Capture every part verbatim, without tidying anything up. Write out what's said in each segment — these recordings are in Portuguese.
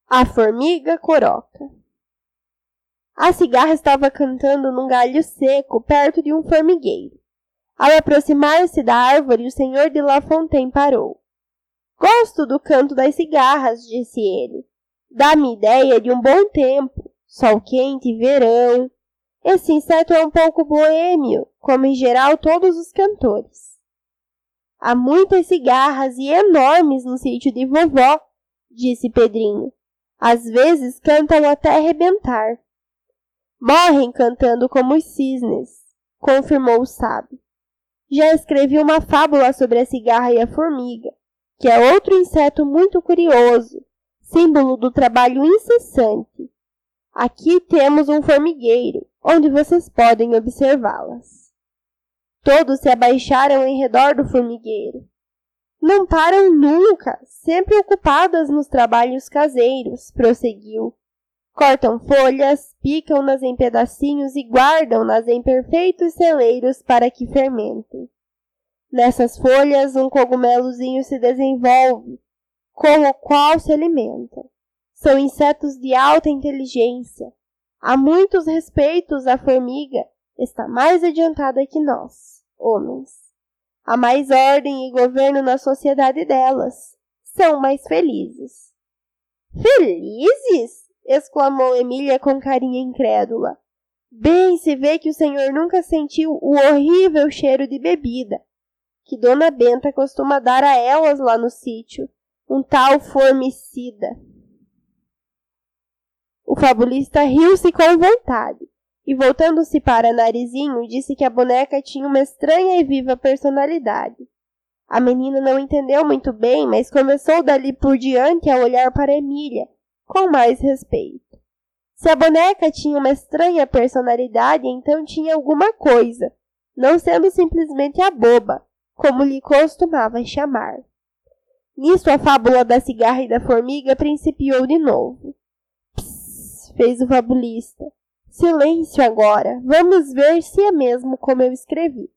A formiga coroca. A cigarra estava cantando num galho seco perto de um formigueiro. Ao aproximar-se da árvore, o senhor de La Fontaine parou. Gosto do canto das cigarras, disse ele. Dá-me ideia de um bom tempo, sol quente, verão. Esse inseto é um pouco boêmio, como em geral todos os cantores. Há muitas cigarras e enormes no sítio de vovó, disse Pedrinho. Às vezes cantam até arrebentar. Morrem cantando como os cisnes, confirmou o sábio. Já escrevi uma fábula sobre a cigarra e a formiga, que é outro inseto muito curioso, símbolo do trabalho incessante. Aqui temos um formigueiro, onde vocês podem observá-las. Todos se abaixaram em redor do formigueiro. Não param nunca, sempre ocupadas nos trabalhos caseiros, prosseguiu. Cortam folhas, picam-nas em pedacinhos e guardam-nas em perfeitos celeiros para que fermentem. Nessas folhas, um cogumelozinho se desenvolve, com o qual se alimenta. São insetos de alta inteligência. Há muitos respeitos, a formiga está mais adiantada que nós, homens. Há mais ordem e governo na sociedade delas. São mais felizes. Felizes? Exclamou Emília com carinha incrédula. Bem se vê que o senhor nunca sentiu o horrível cheiro de bebida que Dona Benta costuma dar a elas lá no sítio, um tal formicida. O fabulista riu-se com vontade e, voltando-se para Narizinho, disse que a boneca tinha uma estranha e viva personalidade. A menina não entendeu muito bem, mas começou dali por diante a olhar para Emília, com mais respeito. Se a boneca tinha uma estranha personalidade, então tinha alguma coisa, não sendo simplesmente a boba, como lhe costumava chamar. Nisso a fábula da cigarra e da formiga principiou de novo. Psss, fez o fabulista. Silêncio agora, vamos ver se é mesmo como eu escrevi.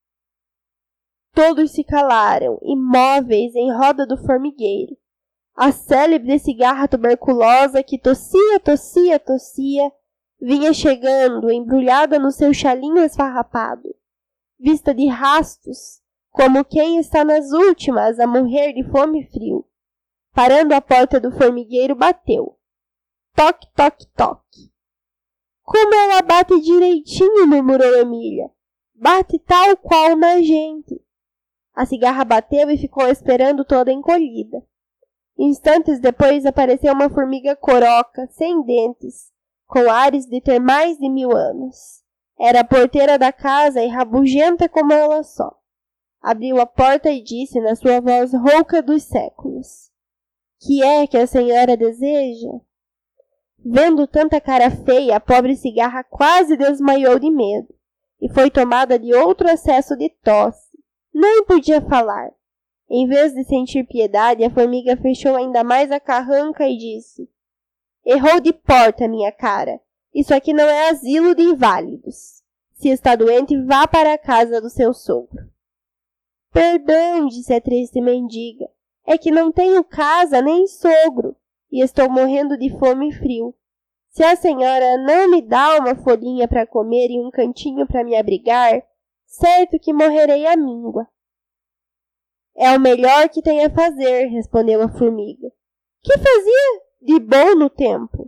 Todos se calaram, imóveis em roda do formigueiro. A célebre cigarra tuberculosa que tossia, tossia, tossia, vinha chegando, embrulhada no seu chalinho esfarrapado, vista de rastos, como quem está nas últimas a morrer de fome e frio. Parando à porta do formigueiro, bateu. Toque, toque, toque. Como ela bate direitinho, murmurou Emília. Bate tal qual na gente. A cigarra bateu e ficou esperando toda encolhida. Instantes depois apareceu uma formiga coroca, sem dentes, com ares de ter mais de mil anos. Era a porteira da casa e rabugenta como ela só. Abriu a porta e disse na sua voz rouca dos séculos. Que é que a senhora deseja? Vendo tanta cara feia, a pobre cigarra quase desmaiou de medo e foi tomada de outro acesso de tosse. Nem podia falar. Em vez de sentir piedade, a formiga fechou ainda mais a carranca e disse: Errou de porta, minha cara. Isso aqui não é asilo de inválidos. Se está doente, vá para a casa do seu sogro. Perdão, disse a triste mendiga. É que não tenho casa nem sogro e estou morrendo de fome e frio. Se a senhora não me dá uma folhinha para comer e um cantinho para me abrigar, certo que morrerei à míngua. É o melhor que tem a fazer, respondeu a formiga. Que fazia de bom no tempo?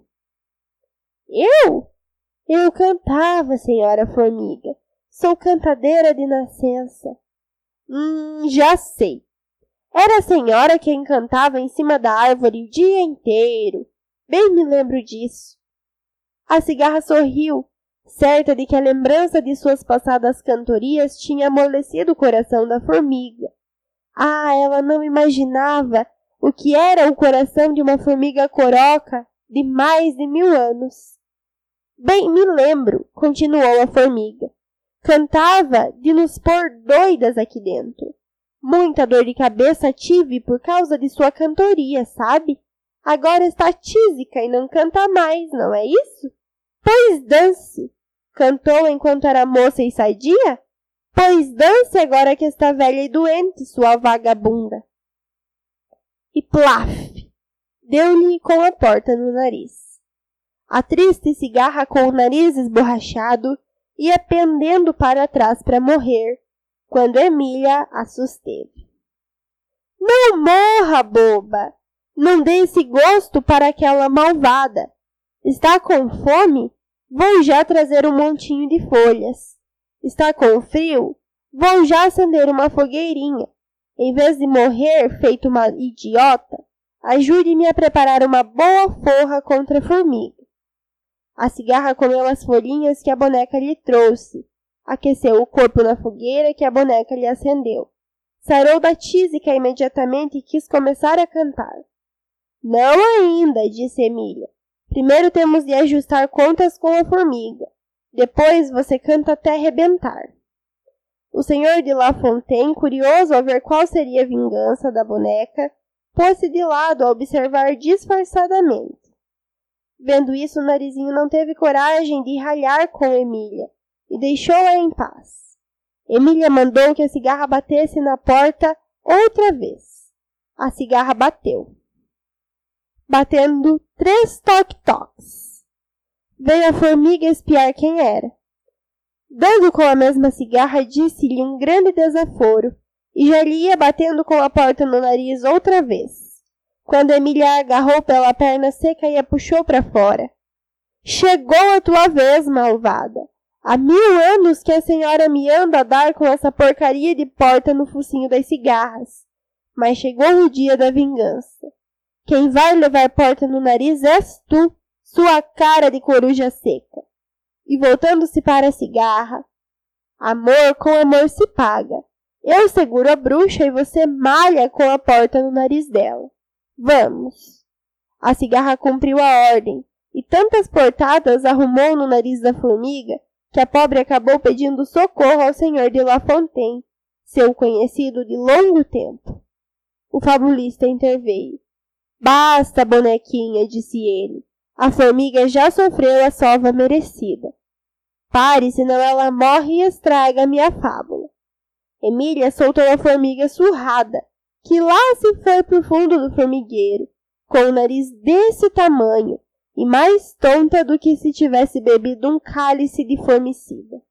Eu? Eu cantava, senhora formiga. Sou cantadeira de nascença. Hum, já sei. Era a senhora quem cantava em cima da árvore o dia inteiro. Bem me lembro disso. A cigarra sorriu, certa de que a lembrança de suas passadas cantorias tinha amolecido o coração da formiga. Ah, ela não imaginava o que era o coração de uma formiga coroca de mais de mil anos. Bem me lembro, continuou a formiga. Cantava de nos pôr doidas aqui dentro. Muita dor de cabeça tive por causa de sua cantoria, sabe? Agora está tísica e não canta mais, não é isso? Pois dance. Cantou enquanto era moça e sadia? Pois dance agora que está velha e doente, sua vagabunda. E plaf! deu-lhe com a porta no nariz. A triste cigarra, com o nariz esborrachado, ia pendendo para trás para morrer, quando Emília a susteve. Não morra, boba! Não dê esse gosto para aquela malvada. Está com fome? Vou já trazer um montinho de folhas. Está com frio? Vou já acender uma fogueirinha. Em vez de morrer feito uma idiota, ajude-me a preparar uma boa forra contra a formiga. A cigarra comeu as folhinhas que a boneca lhe trouxe, aqueceu o corpo na fogueira que a boneca lhe acendeu. Sarou da tísica imediatamente e quis começar a cantar. Não ainda, disse Emília. Primeiro temos de ajustar contas com a formiga. Depois você canta até arrebentar. O senhor de La Fontaine, curioso ao ver qual seria a vingança da boneca, pôs-se de lado a observar disfarçadamente. Vendo isso, o narizinho não teve coragem de ralhar com Emília e deixou-a em paz. Emília mandou que a cigarra batesse na porta outra vez. A cigarra bateu, batendo três toque-toques. Veio a formiga espiar quem era. Dando com a mesma cigarra, disse-lhe um grande desaforo e já lhe ia batendo com a porta no nariz outra vez, quando Emília a agarrou pela perna seca e a puxou para fora. Chegou a tua vez, malvada. Há mil anos que a senhora me anda a dar com essa porcaria de porta no focinho das cigarras. Mas chegou o dia da vingança. Quem vai levar porta no nariz és tu, sua cara de coruja seca. E voltando-se para a cigarra, amor com amor se paga. Eu seguro a bruxa e você malha com a porta no nariz dela. Vamos. A cigarra cumpriu a ordem, e tantas portadas arrumou no nariz da formiga, que a pobre acabou pedindo socorro ao senhor de La Fontaine, seu conhecido de longo tempo. O fabulista interveio. Basta, bonequinha, disse ele. A formiga já sofreu a sova merecida. Pare, senão ela morre e estraga a minha fábula. Emília soltou a formiga surrada, que lá se foi pro fundo do formigueiro, com o nariz desse tamanho, e mais tonta do que se tivesse bebido um cálice de formicida.